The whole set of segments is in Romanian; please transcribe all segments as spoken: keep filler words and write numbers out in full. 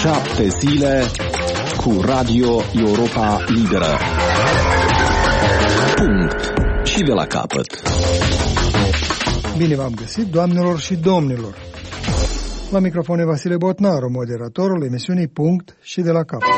Șapte zile cu Radio Europa Liberă. Punct. Și de la capăt. Bine v-am găsit, doamnelor și domnilor. La microfon e Vasile Botnaru, moderatorul emisiunii Punct și de la capăt.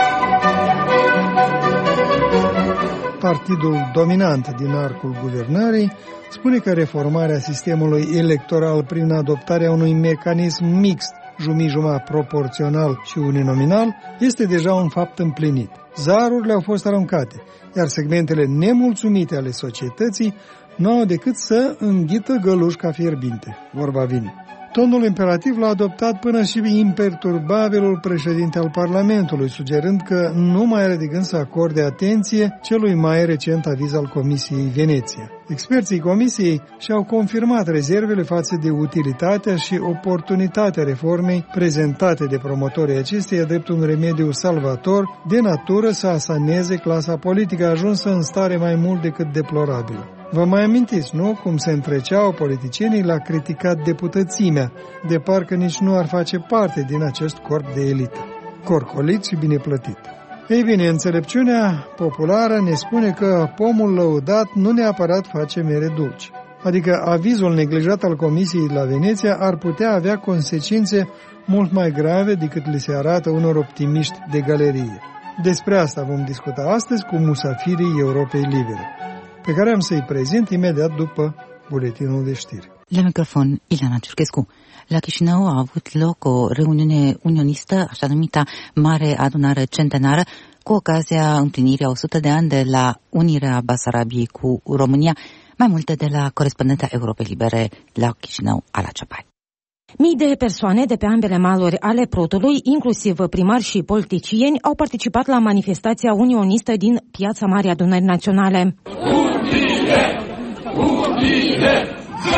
Partidul dominant din arcul guvernării spune că reformarea sistemului electoral prin adoptarea unui mecanism mixt, jumii-jumătate proporțional și uninominal, este deja un fapt împlinit. Zarurile au fost aruncate, iar segmentele nemulțumite ale societății nu au decât să înghită gălușca fierbinte. Vorba vine. Tonul imperativ l-a adoptat până și imperturbabilul președinte al Parlamentului, sugerând că nu mai are de gând să acorde atenție celui mai recent aviz al Comisiei Veneția. Experții Comisiei și-au confirmat rezervele față de utilitatea și oportunitatea reformei prezentate de promotorii acesteia drept un remediu salvator de natură să asaneze clasa politică ajunsă în stare mai mult decât deplorabilă. Vă mai amintiți, nu? Cum se întreceau politicienii la criticat deputățimea, de parcă nici nu ar face parte din acest corp de elită. Corcolit și bine plătit. Ei bine, înțelepciunea populară ne spune că pomul lăudat nu neapărat face mere dulci. Adică avizul neglijat al Comisiei la Veneția ar putea avea consecințe mult mai grave decât li se arată unor optimiști de galerie. Despre asta vom discuta astăzi cu musafirii Europei Libere, pe care am să-i prezint imediat după buletinul de știri. La microfon, Ileana Ciurchescu. La Chișinău a avut loc o reuniune unionistă, așa numită Mare Adunare Centenară, cu ocazia împlinirii a o sută de ani de la unirea Basarabiei cu România. Mai multe de la corespondenta Europei Libere la Chișinău, Ala Ceapai. Mii de persoane de pe ambele maluri ale Prutului, inclusiv primari și politicieni, au participat la manifestația unionistă din Piața Marii Adunări Naționale. Unite! Unite!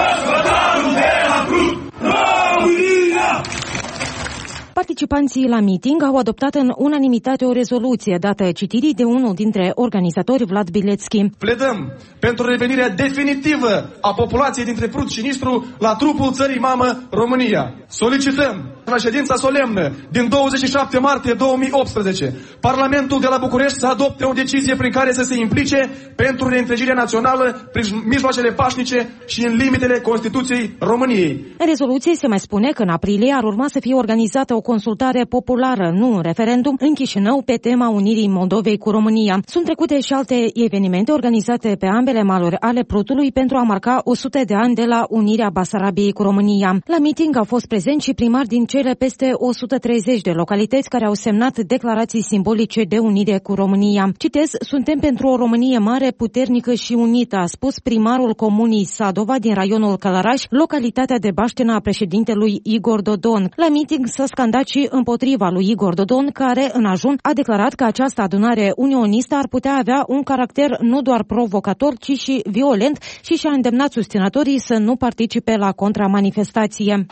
Participanții la meeting au adoptat în unanimitate o rezoluție dată citirii de unul dintre organizatori, Vlad Bilețchi. Pledăm pentru revenirea definitivă a populației dintre Prut și Nistru la trupul țării mamă România. Solicităm la ședința solemnă din douăzeci și șapte martie două mii optsprezece Parlamentul de la București să adopte o decizie prin care să se implice pentru reîntregirea națională prin mijloacele pașnice și în limitele Constituției României. În rezoluție se mai spune că în aprilie ar urma să fie organizată o consultare populară, nu un referendum, în Chișinău pe tema unirii Moldovei cu România. Sunt trecute și alte evenimente organizate pe ambele maluri ale Prutului pentru a marca o sută de ani de la unirea Basarabiei cu România. La meeting au fost prezenți și primari din cele peste o sută treizeci de localități care au semnat declarații simbolice de unire cu România. Citez, suntem pentru o Românie mare, puternică și unită, a spus primarul comunii Sadova din raionul Călăraș, localitatea de baștenă a președintelui Igor Dodon. La meeting s-a scandat și împotriva lui Igor Dodon, care în ajun a declarat că această adunare unionistă ar putea avea un caracter nu doar provocator, ci și violent și și-a îndemnat susținătorii să nu participe la contramanifestație.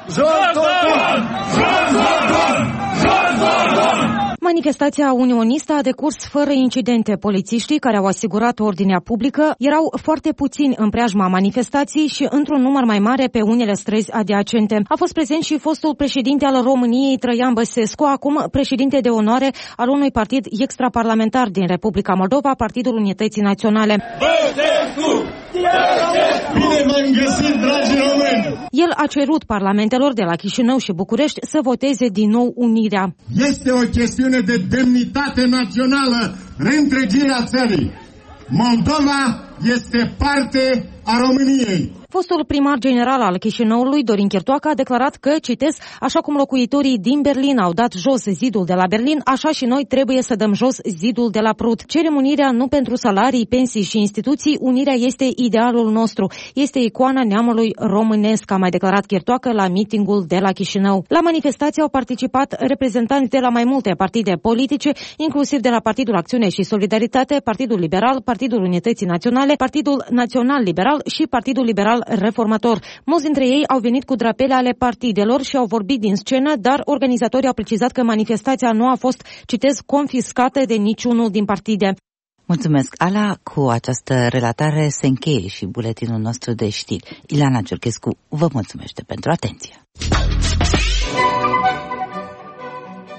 Manifestația unionistă a decurs fără incidente. Polițiștii care au asigurat ordinea publică erau foarte puțini în preajma manifestației și într-un număr mai mare pe unele străzi adiacente. A fost prezent și fostul președinte al României, Traian Băsescu, acum președinte de onoare al unui partid extraparlamentar din Republica Moldova, Partidul Unității Naționale. Băsescu! Bine m-am găsit, dragi români! El a cerut parlamentelor de la Chișinău și București să voteze din nou unirea. Este o chestiune de demnitate națională, reîntregirea țării. Moldova este parte a României. Fostul primar general al Chișinăului, Dorin Chirtoacă, a declarat că, citez, așa cum locuitorii din Berlin au dat jos zidul de la Berlin, așa și noi trebuie să dăm jos zidul de la Prut. Cerem unirea nu pentru salarii, pensii și instituții, unirea este idealul nostru, este icoana neamului românesc, a mai declarat Chirtoacă la meetingul de la Chișinău. La manifestație au participat reprezentanți de la mai multe partide politice, inclusiv de la Partidul Acțiune și Solidaritate, Partidul Liberal, Partidul Unității Naționale, Partidul Național Liberal și Partidul Liberal Reformator. Mulți dintre ei au venit cu drapele ale partidelor și au vorbit din scenă, dar organizatorii au precizat că manifestația nu a fost, citez, confiscată de niciunul din partide. Mulțumesc, Ala. Cu această relatare se încheie și buletinul nostru de știri. Ileana Ciurchescu vă mulțumește pentru atenție.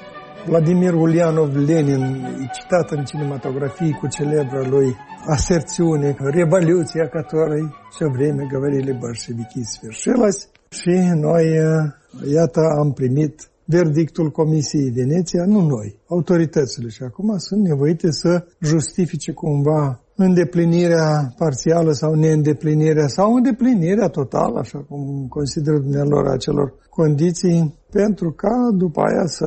Vladimir Ulyanov Lenin, citat în cinematografie cu celebra lui aserțiune, revoluția cătorei все время говорили большевики свершилась. Și noi, iată, am primit verdictul Comisiei Veneția, nu noi, autoritățile. Și acum sunt nevoite să justifice cumva îndeplinirea parțială sau neîndeplinirea sau îndeplinirea totală, așa cum consideră dumnealor acelor condiții, pentru ca după aia să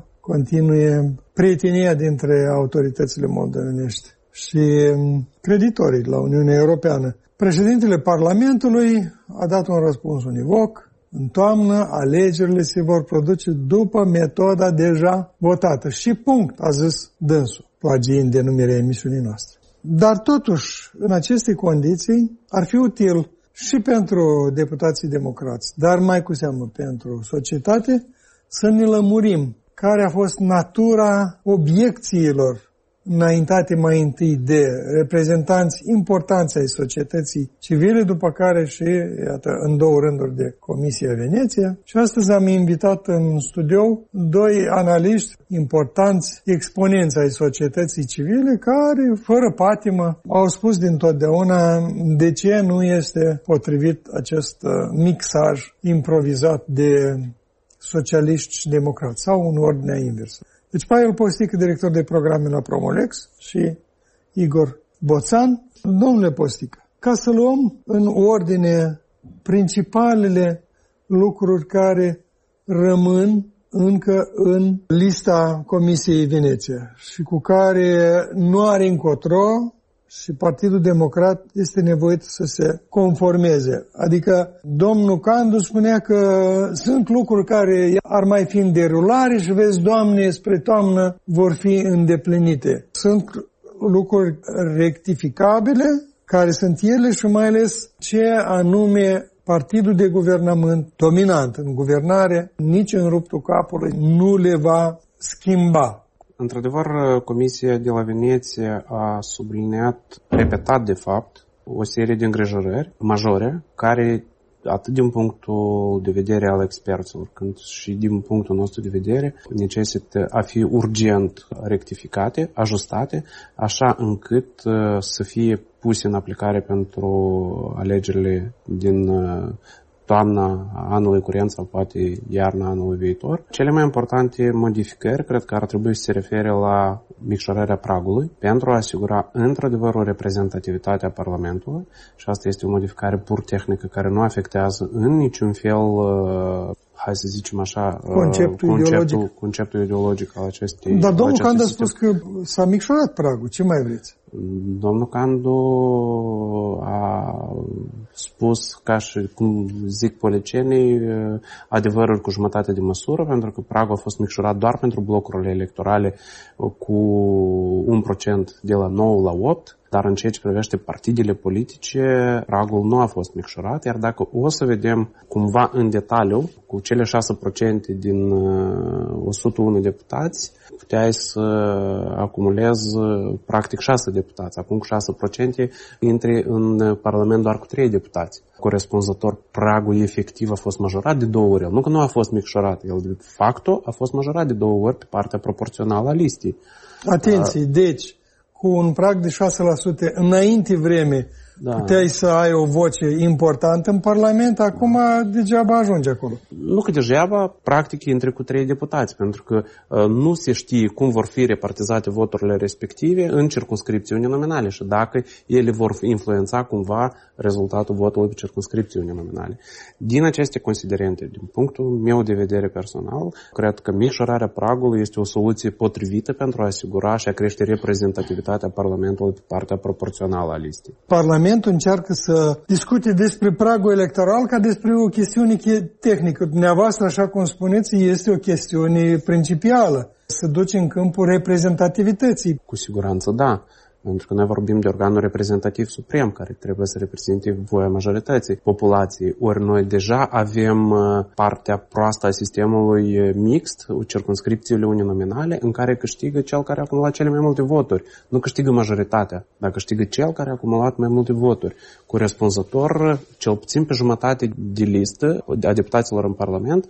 continue prietenia dintre autoritățile moldovenești și creditorii la Uniunea Europeană. Președintele Parlamentului a dat un răspuns univoc. În toamnă, alegerile se vor produce după metoda deja votată. Și punct, a zis dânsul, plagiind denumirea emisiunii noastre. Dar totuși, în aceste condiții, ar fi util și pentru deputații democrați, dar mai cu seamă pentru societate, să ne lămurim care a fost natura obiecțiilor înaintate mai întâi de reprezentanți importanți ai societății civile, după care și, iată, în două rânduri de Comisia Veneția. Și astăzi am invitat în studio doi analiști importanți, exponenți ai societății civile, care, fără patimă, au spus dintotdeauna de ce nu este potrivit acest mixaj improvizat de socialiști și democrați, sau în ordinea inversă. Deci Pavel Postică, director de programe la Promolex, și Igor Boțan. Domnule Postică, ca să luăm în ordine principalele lucruri care rămân încă în lista Comisiei Veneția și cu care nu are încotro și Partidul Democrat este nevoit să se conformeze. Adică domnul Candu spunea că sunt lucruri care ar mai fi în derulare și vezi, Doamne, spre toamnă vor fi îndeplinite. Sunt lucruri rectificabile, care sunt ele și mai ales ce anume Partidul de Guvernământ dominant în guvernare, nici în ruptul capului, nu le va schimba. Într-adevăr, Comisia de la Veneția a subliniat, repetat de fapt, o serie de îngrijorări majore, care, atât din punctul de vedere al experților, cât și din punctul nostru de vedere, necesită a fi urgent rectificate, ajustate, așa încât să fie puse în aplicare pentru alegerile din toamna anului curent sau poate iarna anului viitor. Cele mai importante modificări cred că ar trebui să se refere la micșorarea pragului pentru a asigura într-adevăr o reprezentativitate a Parlamentului și asta este o modificare pur tehnică care nu afectează în niciun fel, hai să zicem așa, conceptul, conceptul, ideologic. conceptul ideologic al acestei. Dar domnul Candu a spus că s-a micșorat pragul. Ce mai vreți? Domnul Candu a spus, ca și cum zic polițienii, adevărul cu jumătate de măsură, pentru că pragul a fost micșorat doar pentru blocurile electorale cu un procent de la nouă la opt, dar în ceea ce privește partidele politice, pragul nu a fost micșorat, iar dacă o să vedem cumva în detaliu, cu cele șase la sută din o sută unu deputați, puteai să acumulezi practic șase deputați. Acum cu șase la sută intri în Parlament doar cu trei deputați. Corespunzător, pragul efectiv a fost majorat de două ori. Nu că nu a fost micșorat, el de facto a fost majorat de două ori pe partea proporțională a listei. Atenție, a... deci cu un prag de șase la sută înainte vreme, da, puteai să ai o voce importantă în Parlament, acum degeaba ajunge acolo. Nu că degeaba, practic intri cu trei deputați, pentru că uh, nu se știe cum vor fi repartizate voturile respective în circumscripții uninominale și dacă ele vor influența cumva rezultatul votului pe circumscripții uninominale. Din aceste considerente, din punctul meu de vedere personal, cred că micșorarea pragului este o soluție potrivită pentru a asigura și a crește reprezentativitatea Parlamentului pe partea proporțională a listei. Parlamentul încearcă să discute despre pragul electoral ca despre o chestiune tehnică. Dumneavoastră, așa cum spuneți, este o chestiune principială. Se duce în câmpul reprezentativității. Cu siguranță, da. Pentru că noi vorbim de organul reprezentativ suprem, care trebuie să reprezinte voia majorității populației. Ori noi deja avem partea proastă a sistemului mixt, circumscripțiile uninominale, în care câștigă cel care a acumulat cele mai multe voturi. Nu câștigă majoritatea, dar câștigă cel care a acumulat mai multe voturi. Corespunzător, cel puțin pe jumătate de listă a deputaților în Parlament,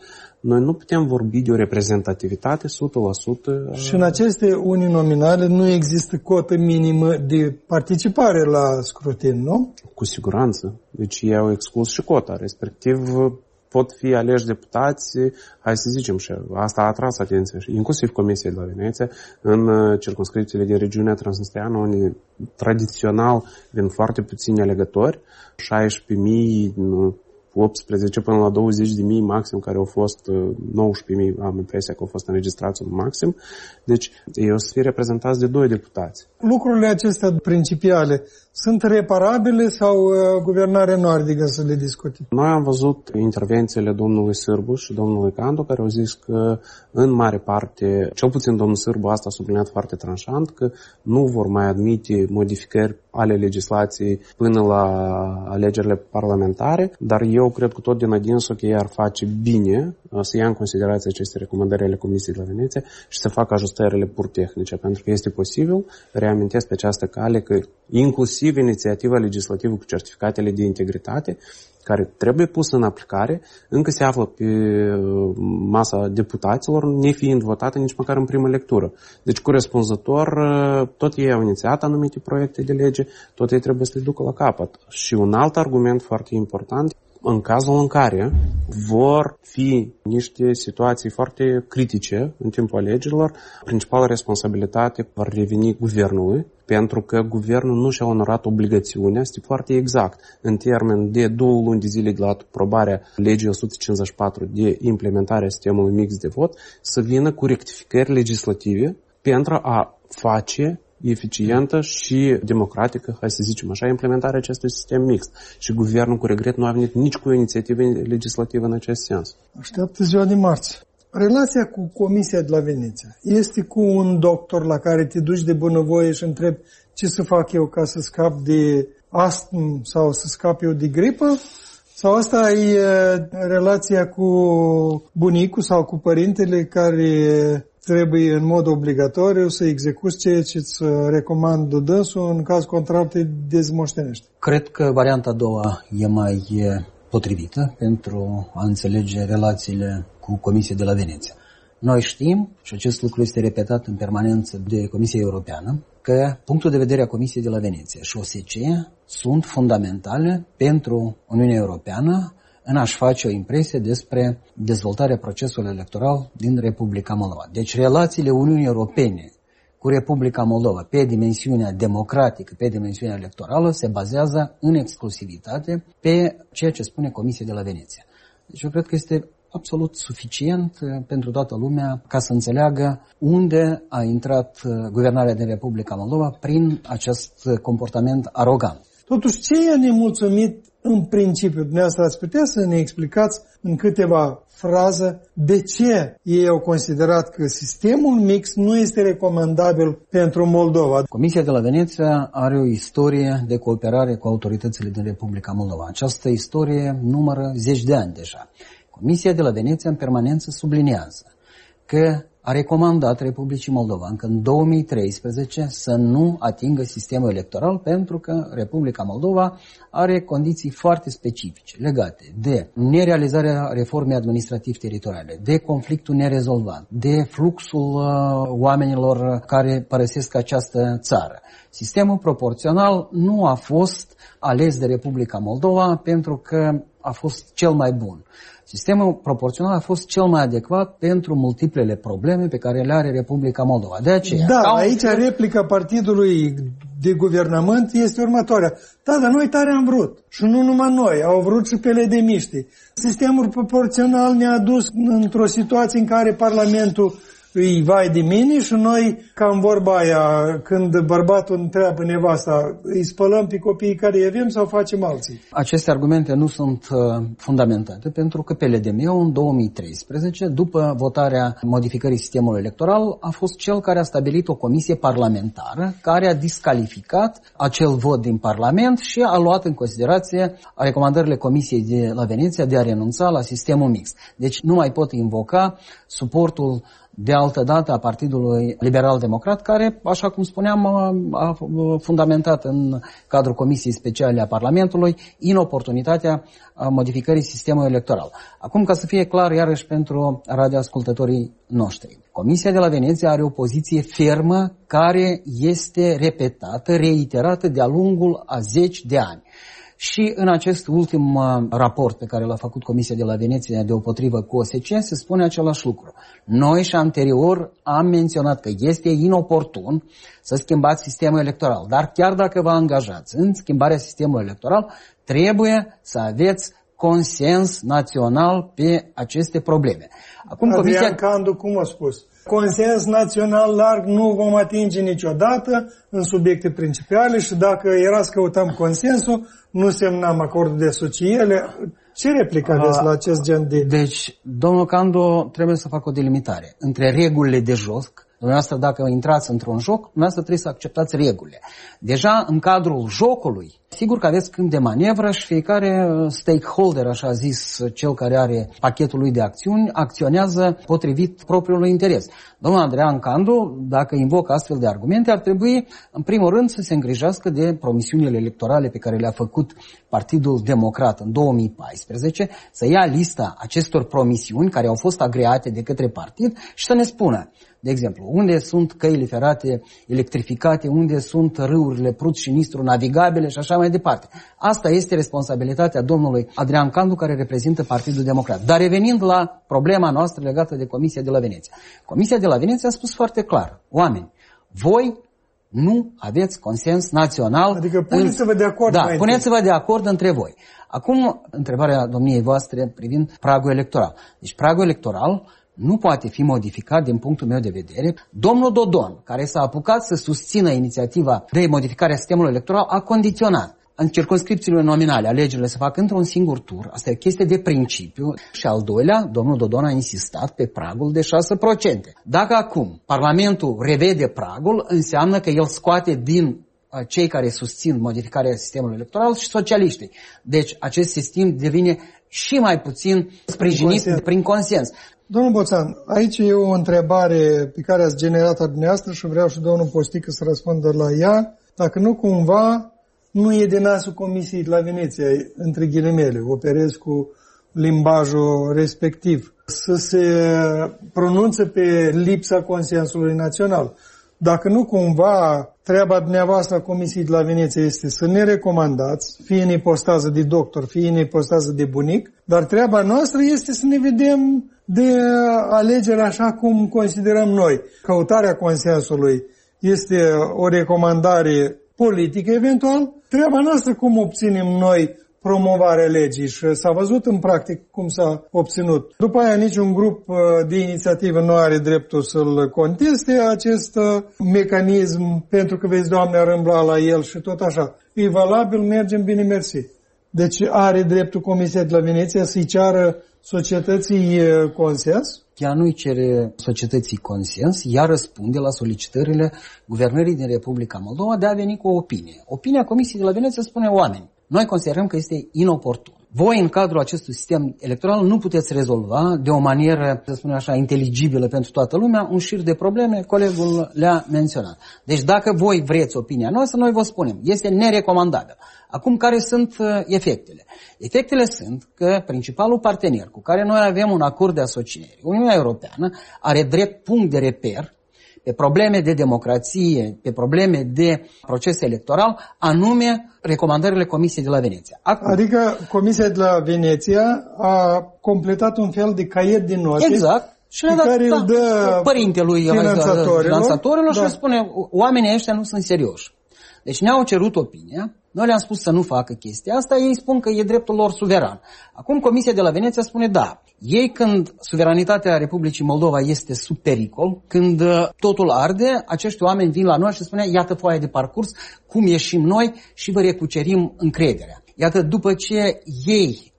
noi nu putem vorbi de o reprezentativitate o sută la sută. Și în aceste unii nominale nu există cotă minimă de participare la scrutin, nu? Cu siguranță. Deci ei au exclus și cota, respectiv pot fi aleși deputați, hai să zicem, și asta a atras atenția, inclusiv Comisia de la Veneția, în circumscripțiile din regiunea Transnistria, unde tradițional vin foarte puțini alegători, șaisprezece mii, optsprezece până la douăzeci de mii maxim, care au fost, nouăsprezece mii, am impresia că au fost înregistrați în maxim. Deci ei o să fie reprezentați de doi deputați. Lucrurile acestea principiale sunt reparabile sau uh, guvernarea nu ar de gând să le discute? Noi am văzut intervențiile domnului Sârbu și domnului Candu, care au zis că în mare parte, cel puțin domnul Sârbu asta a subliniat foarte tranșant, că nu vor mai admite modificări ale legislației până la alegerile parlamentare, dar eu cred că tot din adinsul că ei ar face bine să ia în considerație aceste recomandări ale Comisiei de la Veneția și să facă ajustările pur tehnice, pentru că este posibil, reamintesc pe această cale, că inclusiv inițiativa legislativă cu certificatele de integritate, care trebuie pusă în aplicare, încă se află pe masa deputaților, nefiind votată nici măcar în primă lectură. Deci, corespunzător, tot ei au inițiat anumite proiecte de lege, tot ei trebuie să le ducă la capăt. Și un alt argument foarte important, în cazul în care vor fi niște situații foarte critice în timpul alegerilor, principala responsabilitate va reveni guvernului, pentru că guvernul nu și-a onorat obligațiunea, este foarte exact, în termen de două luni de zile de la aprobarea legii o sută cincizeci și patru de implementarea sistemului mix de vot, să vină cu rectificări legislative pentru a face eficientă și democratică, hai să zicem așa, implementarea acestui sistem mixt. Și guvernul, cu regret, nu a venit nici cu o inițiativă legislativă în acest sens. Așteaptă ziua de marți. Relația cu Comisia de la Veneția este cu un doctor la care te duci de bunăvoie și întrebi ce să fac eu ca să scap de astm sau să scap eu de gripă? Sau asta e relația cu bunicul sau cu părintele care trebuie în mod obligatoriu să execuți ceea ce îți recomandă dânsul, în caz contrar te dezmoștenești? Cred că varianta a doua e mai potrivită pentru a înțelege relațiile cu Comisia de la Veneția. Noi știm, și acest lucru este repetat în permanență de Comisia Europeană, că punctul de vedere a Comisiei de la Veneția și O S C E sunt fundamentale pentru Uniunea Europeană în a-și face o impresie despre dezvoltarea procesului electoral din Republica Moldova. Deci relațiile Uniunii Europene cu Republica Moldova pe dimensiunea democratică, pe dimensiunea electorală, se bazează în exclusivitate pe ceea ce spune Comisia de la Veneția. Deci eu cred că este absolut suficient pentru toată lumea ca să înțeleagă unde a intrat guvernarea din Republica Moldova prin acest comportament arogant. Totuși, ce i-a nemulțumit în principiu? Dumneavoastră ați putea să ne explicați în câteva fraze de ce ei au considerat că sistemul mix nu este recomandabil pentru Moldova? Comisia de la Veneția are o istorie de cooperare cu autoritățile din Republica Moldova. Această istorie numără zeci de ani deja. Comisia de la Veneția în permanență subliniază că a recomandat Republicii Moldova încă în două mii treisprezece să nu atingă sistemul electoral pentru că Republica Moldova are condiții foarte specifice legate de nerealizarea reformei administrativ-teritoriale, de conflictul nerezolvat, de fluxul uh, oamenilor care părăsesc această țară. Sistemul proporțional nu a fost ales de Republica Moldova pentru că a fost cel mai bun. Sistemul proporțional a fost cel mai adecvat pentru multiplele probleme pe care le are Republica Moldova. De aceea, da, aici un... replica partidului de guvernământ este următoarea. Da, dar noi tare am vrut. Și nu numai noi, au vrut și pelede-miștii. Sistemul proporțional ne-a dus într-o situație în care Parlamentul îi vai de mine și noi, ca în vorba aia, când bărbatul întreabă nevasta, îi spălăm pe copiii care îi avem sau facem alții? Aceste argumente nu sunt uh, fundamentate, pentru că P L D M în două mii treisprezece, după votarea modificării sistemului electoral, a fost cel care a stabilit o comisie parlamentară care a discalificat acel vot din Parlament și a luat în considerație recomandările Comisiei de la Veneția de a renunța la sistemul mixt. Deci nu mai pot invoca suportul de altădată a Partidului Liberal-Democrat, care, așa cum spuneam, a, a fundamentat în cadrul Comisiei Speciale a Parlamentului inoportunitatea modificării sistemului electoral. Acum, ca să fie clar, iarăși pentru radioascultătorii noștri, Comisia de la Veneția are o poziție fermă care este repetată, reiterată de-a lungul a zeci de ani. Și în acest ultim raport pe care l-a făcut Comisia de la Veneția deopotrivă cu O S C se spune același lucru. Noi și anterior am menționat că este inoportun să schimbați sistemul electoral, dar chiar dacă vă angajați în schimbarea sistemului electoral, trebuie să aveți consens național pe aceste probleme. Acum, Adrian Comisia... Candu, cum a spus? Consens național larg nu vom atinge niciodată în subiecte principale și dacă era să căutăm consensul, nu semnam acordul de asociere. Ce replică aveți la acest gen de... Deci, domnul Candu trebuie să facă o delimitare între regulile de joc. Dumneavoastră, dacă intrați într-un joc, dumneavoastră trebuie să acceptați regulile. Deja, în cadrul jocului, sigur că aveți câmp de manevră și fiecare stakeholder, așa zis, cel care are pachetul lui de acțiuni, acționează potrivit propriului interes. Domnul Adrian Candu, dacă invocă astfel de argumente, ar trebui, în primul rând, să se îngrijească de promisiunile electorale pe care le-a făcut Partidul Democrat în două mii paisprezece, să ia lista acestor promisiuni care au fost agreate de către partid și să ne spună, de exemplu, unde sunt căile ferate electrificate, unde sunt râurile Prut și Nistru navigabile și așa mai departe. Asta este responsabilitatea domnului Adrian Candu, care reprezintă Partidul Democrat. Dar revenind la problema noastră legată de Comisia de la Veneția. Comisia de la Veneția a spus foarte clar, oameni, voi nu aveți consens național. Adică puneți-vă de acord. Da, puneți-vă de acord între voi. Acum, întrebarea domniei voastre privind pragul electoral. Deci pragul electoral nu poate fi modificat din punctul meu de vedere. Domnul Dodon, care s-a apucat să susțină inițiativa de modificare a sistemului electoral, a condiționat în circumscripțiile nominale alegerile se fac într-un singur tur. Asta e o chestie de principiu. Și al doilea, domnul Dodon a insistat pe pragul de șase la sută. Dacă acum Parlamentul revede pragul, înseamnă că el scoate din cei care susțin modificarea sistemului electoral și socialiștii. Deci acest sistem devine și mai puțin sprijinit prin consens. Prin consens. Domnul Boțan, aici e o întrebare pe care ați generat-o dumneavoastră și vreau și domnul Postică să răspundă la ea. Dacă nu cumva nu e de nasul Comisiei de la Veneția, între ghilimele, operez cu limbajul respectiv, să se pronunțe pe lipsa consensului național. Dacă nu cumva treaba dumneavoastră a Comisiei de la Veneția este să ne recomandați, fie în ipostază de doctor, fie în ipostază de bunic, dar treaba noastră este să ne vedem de alegere așa cum considerăm noi. Căutarea consensului este o recomandare politică eventual. Treaba noastră cum obținem noi promovarea legii și s-a văzut în practic cum s-a obținut. După aia niciun grup de inițiativă nu are dreptul să-l conteste acest mecanism pentru că, vezi, Doamne, a râmblat la el și tot așa. E valabil, mergem bine, mersi. Deci are dreptul Comisia de la Veneția să-i ceară societății consens? Ea nu-i cere societății consens, ea răspunde la solicitările Guvernării din Republica Moldova de a veni cu o opinie. Opinia Comisiei de la Veneția spune oameni. Noi considerăm că este inoportun. Voi, în cadrul acestui sistem electoral, nu puteți rezolva de o manieră, să spunem așa, inteligibilă pentru toată lumea, un șir de probleme, colegul le-a menționat. Deci dacă voi vreți opinia noastră, noi vă spunem, este nerecomandabil. Acum, care sunt efectele? Efectele sunt că principalul partener cu care noi avem un acord de asociere, Uniunea Europeană, are drept punct de reper pe probleme de democrație, pe probleme de proces electoral, anume recomandările Comisiei de la Veneția. Acum, adică Comisia de la Veneția a completat un fel de caiet de note. Exact. Și le-a dat da, dă părintelui finanțatorilor și da. spune, oamenii ăștia nu sunt serioși. Deci ne-au cerut opinia, noi le-am spus să nu facă chestia asta, ei spun că e dreptul lor suveran. Acum Comisia de la Veneția spune da. Ei, când suveranitatea Republicii Moldova este sub pericol, când totul arde, acești oameni vin la noi și spune iată foaia de parcurs, cum ieșim noi și vă recucerim încrederea. Iată, după ce ei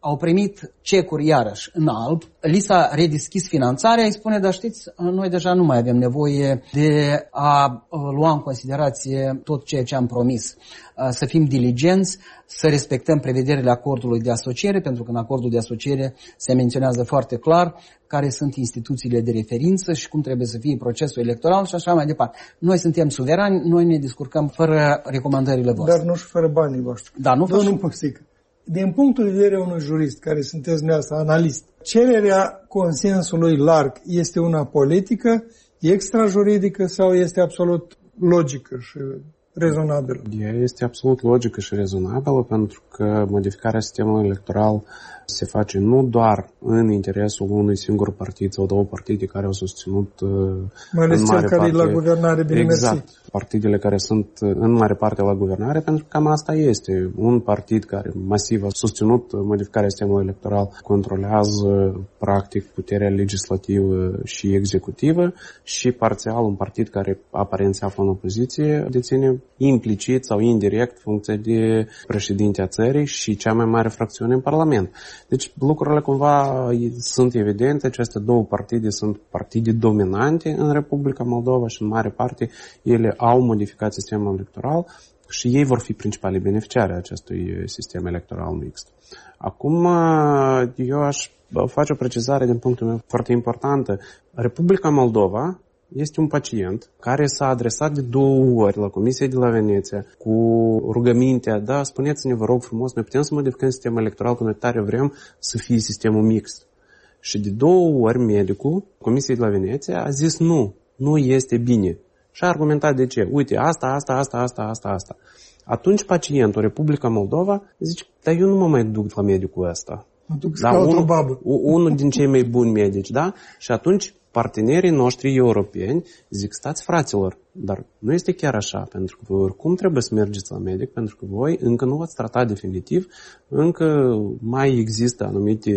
au primit cecuri iarăși în alb, li s-a redeschis finanțarea, îi spune, dar știți, noi deja nu mai avem nevoie de a lua în considerație tot ceea ce am promis. Să fim diligenți, să respectăm prevederile acordului de asociere, pentru că în acordul de asociere se menționează foarte clar care sunt instituțiile de referință și cum trebuie să fie procesul electoral și așa mai departe. Noi suntem suverani, noi ne descurcăm fără recomandările voastre. Dar nu și fără banii voștri. Da, nu fără. Domnul Păxică, din punctul de vedere unui jurist, care sunteți dumneavoastră analist, cererea consensului larg este una politică, extrajuridică sau este absolut logică și rezonabilă? Ea este absolut logică și rezonabilă pentru că modificarea sistemului electoral se face nu doar în interesul unui singur partid sau două partide care au susținut mai ales în cel mare care parte, e la guvernare, bine exact, mersi. Partidele care sunt în mare parte la guvernare, pentru că cam asta este. Un partid care masiv a susținut modificarea sistemului electoral controlează practic puterea legislativă și executivă și parțial un partid care aparent se află în opoziție deține implicit sau indirect funcția de președinte a țării și cea mai mare fracțiune în Parlament. Deci lucrurile cumva sunt evidente, aceste două partide sunt partide dominante în Republica Moldova și în mare parte ele au modificat sistemul electoral și ei vor fi principalii beneficiari ai acestui sistem electoral mixt. Acum eu aș face o precizare din punctul meu foarte importantă. Republica Moldova este un pacient care s-a adresat de două ori la Comisia de la Veneția cu rugămintea, da, spuneți-ne, vă rog frumos, noi putem să modificăm sistemul electoral, că noi tare vrem să fie sistemul mixt. Și de două ori medicul Comisiei de la Veneția a zis nu, nu este bine. Și a argumentat de ce. Uite, asta, asta, asta, asta, asta, asta. Atunci pacientul, Republica Moldova, zice, dar eu nu mă mai duc la medicul ăsta. Mă duc da, unul, unul din cei mai buni medici, da? Și atunci partenerii noștri europeni zic, stați fraților, dar nu este chiar așa, pentru că voi oricum trebuie să mergeți la medic, pentru că voi încă nu v-ați tratat definitiv, încă mai există anumite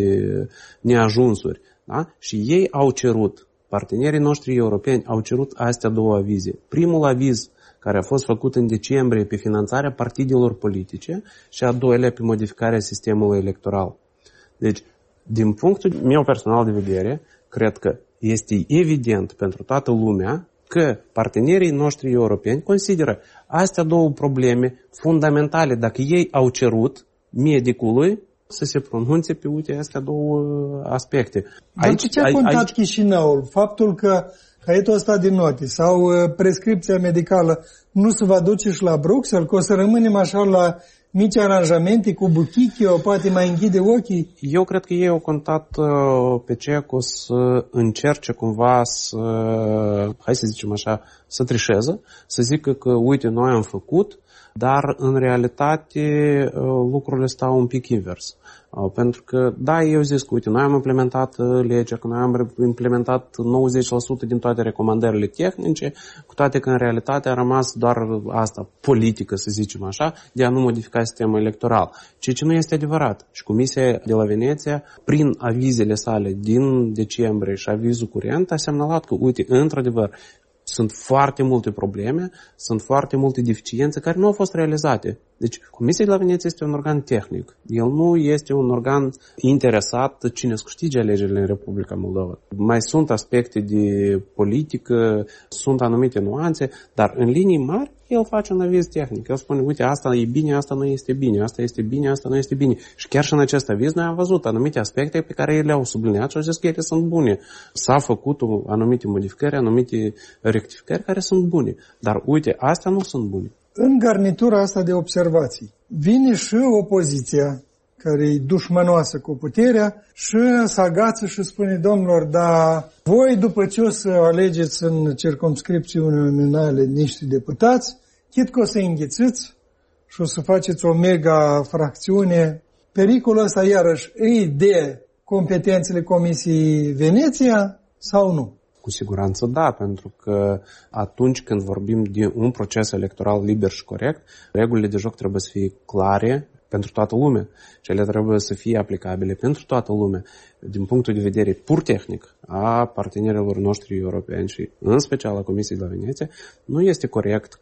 neajunsuri. Da? Și ei au cerut, partenerii noștri europeni au cerut astea două avize. Primul aviz care a fost făcut în decembrie pe finanțarea partidelor politice și a doilea pe modificarea sistemului electoral. Deci, din punctul meu personal de vedere, cred că este evident pentru toată lumea că partenerii noștri europeni consideră astea două probleme fundamentale dacă ei au cerut medicului să se pronunțe pe, uite, astea două aspecte. Dar aici, ce a contat aici... Chișinăul? Faptul că caietul ăsta din note sau prescripția medicală nu se va duce și la Bruxelles, că o să rămânem așa la mici aranjamente cu buchichio, poate mai închide ochii? Eu cred că ei au contat uh, pe ceea că o să încerce cumva să, hai să zicem așa, să trișeze, să zică că, uite, noi am făcut, dar în realitate uh, lucrurile stau un pic invers. Uh, pentru că, da, eu zic că, uite, noi am implementat uh, legea, că noi am implementat nouăzeci la sută din toate recomandările tehnice, cu toate că în realitate a rămas doar asta, politică, să zicem așa, de a nu modifica sistemul electoral. Ceea ce nu este adevărat. Și Comisia de la Veneția, prin avizele sale din decembrie și avizul curent, a semnalat că, uite, într-adevăr, sunt foarte multe probleme, sunt foarte multe deficiențe care nu au fost realizate. Deci, Comisia de la Veneția este un organ tehnic. El nu este un organ interesat cine să câștige alegerile în Republica Moldova. Mai sunt aspecte de politică, sunt anumite nuanțe, dar în linii mari el face un aviz tehnic. El spune, uite, asta e bine, asta nu este bine, asta este bine, asta nu este bine. Și chiar și în acest aviz noi am văzut anumite aspecte pe care ele le-au subliniat și au zis că ele sunt bune. S-a făcut anumite modificări, anumite rectificări care sunt bune. Dar uite, astea nu sunt bune. În garnitura asta de observații vine și opoziția, care e dușmănoasă cu puterea, și se agață și spune, domnilor, dar voi după ce o să alegeți în circumscripții uninominale niște deputați, chit că o să înghițiți și o să faceți o mega fracțiune, pericolul ăsta iarăși e de competențele Comisiei Veneția sau nu? Cu siguranță da, pentru că atunci când vorbim de un proces electoral liber și corect, regulile de joc trebuie să fie clare pentru toată lumea și ele trebuie să fie aplicabile pentru toată lumea. Din punctul de vedere pur tehnic a partenerilor noștri europeni și în special a Comisiei de la Veneția, nu este corect ca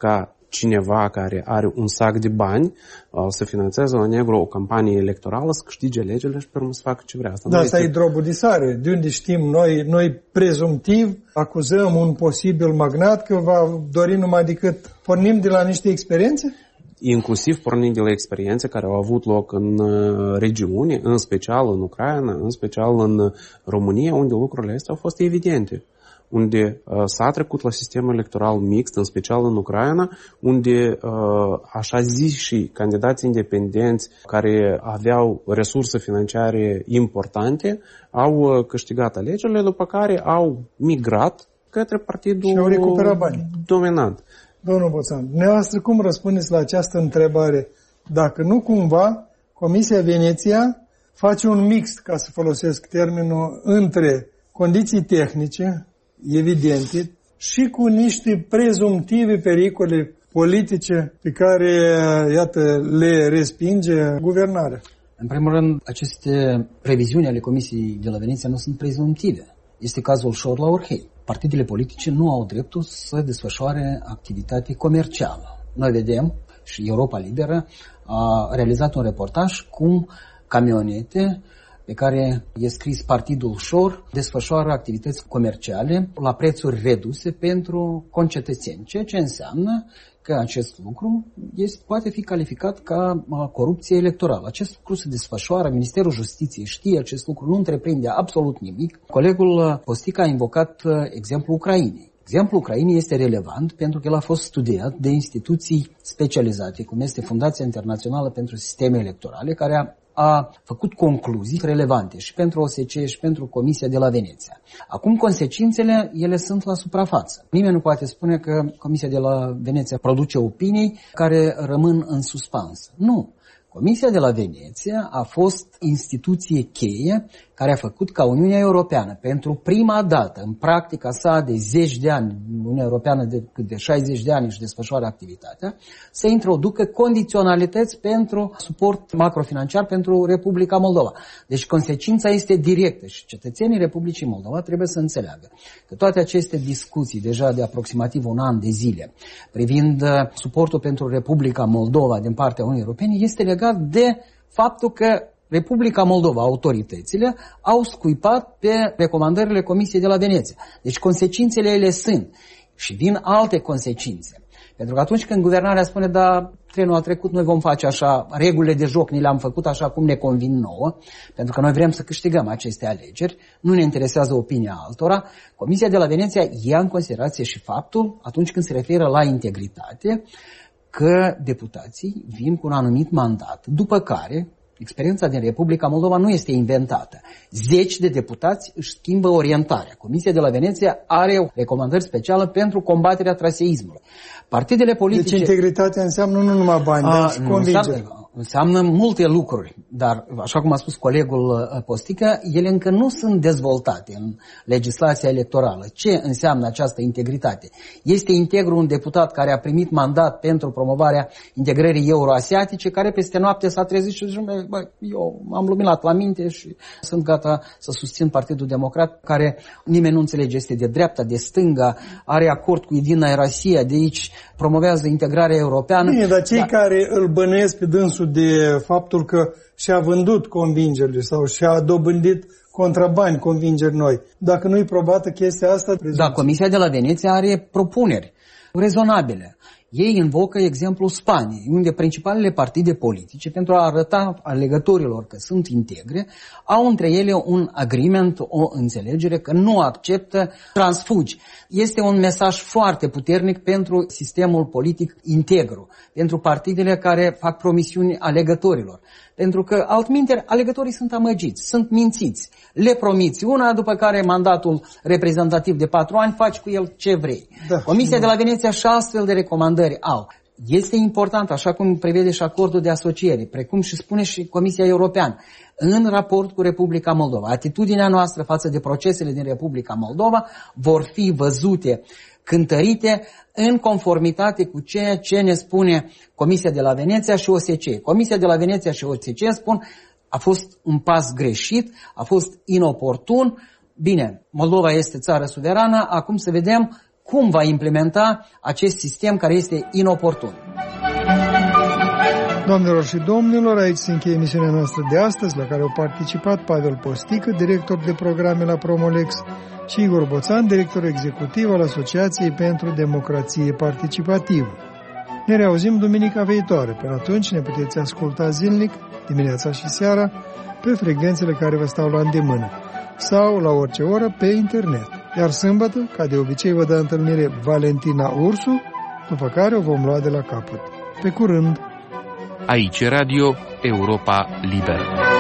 cineva care are un sac de bani să finanțeze la negru o campanie electorală, să câștige legile și pe urmă să facă ce vrea. Asta, da, asta este... e drobul de sare. De unde știm noi, noi prezumtiv acuzăm un posibil magnat că va dori numai decât pornim de la niște experiențe? Inclusiv pornind de la experiențe care au avut loc în regiuni, în special în Ucraina, în special în România, unde lucrurile astea au fost evidente, unde uh, s-a trecut la sistemul electoral mixt, în special în Ucraina, unde uh, așa zis și candidați independenți care aveau resurse financiare importante au uh, câștigat alegerile, după care au migrat către partidul și au recuperat banii. Dominant. Domnul Boțan, dumneavoastră cum răspundeți la această întrebare? Dacă nu cumva Comisia Veneția face un mix, ca să folosesc termenul, între condiții tehnice evidente și cu niște prezumtive pericole politice pe care, iată, le respinge guvernarea. În primul rând, aceste previziuni ale Comisiei de la Veneția nu sunt prezumtive. Este cazul Șor la Orhei. Partidele politice nu au dreptul să desfășoare activitate comercială. Noi vedem, și Europa Liberă a realizat un reportaj cum camionete pe care e scris Partidul Șor desfășoară activități comerciale la prețuri reduse pentru concetățeni, ceea ce înseamnă că acest lucru este, poate fi calificat ca corupție electorală. Acest lucru se desfășoară, Ministerul Justiției știe acest lucru, nu întreprinde absolut nimic. Colegul Postic a invocat exemplul Ucrainei. Exemplul Ucrainei este relevant pentru că el a fost studiat de instituții specializate, cum este Fundația Internațională pentru Sisteme Electorale, care a a făcut concluzii relevante și pentru O S C E și pentru Comisia de la Veneția. Acum, consecințele, ele sunt la suprafață. Nimeni nu poate spune că Comisia de la Veneția produce opinii care rămân în suspans. Nu. Comisia de la Veneția a fost instituție cheie care a făcut ca Uniunea Europeană, pentru prima dată, în practica sa de zeci de ani, Uniunea Europeană de, de șaizeci de ani își desfășoară activitatea, să introducă condiționalități pentru suport macrofinanciar pentru Republica Moldova. Deci consecința este directă și cetățenii Republicii Moldova trebuie să înțeleagă că toate aceste discuții, deja de aproximativ un an de zile, privind suportul pentru Republica Moldova din partea Uniunii Europene, este legat de faptul că Republica Moldova, autoritățile, au scuipat pe recomandările Comisiei de la Veneția. Deci consecințele ele sunt și vin alte consecințe. Pentru că atunci când guvernarea spune, da, trenul a trecut, noi vom face așa, regulile de joc ni le-am făcut așa cum ne convin nouă, pentru că noi vrem să câștigăm aceste alegeri, nu ne interesează opinia altora, Comisia de la Veneția ia în considerație și faptul, atunci când se referă la integritate, că deputații vin cu un anumit mandat, după care experiența din Republica Moldova nu este inventată. Zeci de deputați își schimbă orientarea. Comisia de la Veneția are o recomandare specială pentru combaterea traseismului. Partidele politice... Deci integritatea înseamnă nu numai bani, a, dar și convingere. Înseamnă multe lucruri, dar, așa cum a spus colegul Postică, ele încă nu sunt dezvoltate în legislația electorală. Ce înseamnă această integritate? Este integru un deputat care a primit mandat pentru promovarea integrării euroasiatice, care peste noapte s-a trezit și zice, bă, eu am luminat la minte și sunt gata să susțin Partidul Democrat, care nimeni nu înțelege, este de dreapta, de stânga, are acord cu Edina Rosia, de aici promovează integrarea europeană. Bine, dar cei da. care îl bănuiesc pe dânsul de faptul că și-a vândut convingerile sau și-a dobândit contrabani convingeri noi. Dacă nu-i probată chestia asta... Prezumți. Da, Comisia de la Veneția are propuneri rezonabile. Ei invocă exemplul Spaniei, unde principalele partide politice, pentru a arăta alegătorilor că sunt integre, au între ele un agreement, o înțelegere că nu acceptă transfugi. Este un mesaj foarte puternic pentru sistemul politic integru, pentru partidele care fac promisiuni alegătorilor. Pentru că, altminteri, alegătorii sunt amăgiți, sunt mințiți. Le promiți una, după care mandatul reprezentativ de patru ani faci cu el ce vrei. Da. Comisia de la Veneția și astfel de recomandări au. Este important, așa cum prevede și acordul de asociere, precum și spune și Comisia Europeană, în raport cu Republica Moldova. Atitudinea noastră față de procesele din Republica Moldova vor fi văzute, cântărite în conformitate cu ceea ce ne spune Comisia de la Veneția și O S C E. Comisia de la Veneția și O S C E spun a fost un pas greșit, a fost inoportun. Bine, Moldova este țară suverană, acum să vedem cum va implementa acest sistem care este inoportun. Doamnelor și domnilor, aici se încheie emisiunea noastră de astăzi, la care au participat Pavel Postică, director de programe la Promolex, și Igor Boțan, director executiv al Asociației pentru Democrație Participativă. Ne reauzim duminica viitoare. Până atunci ne puteți asculta zilnic, dimineața și seara, pe frecvențele care vă stau la îndemână sau la orice oră pe internet. Iar sâmbătă, ca de obicei, vă dă întâlnire Valentina Ursu, după care o vom lua de la capăt. Pe curând! Aici Radio Europa Liberă.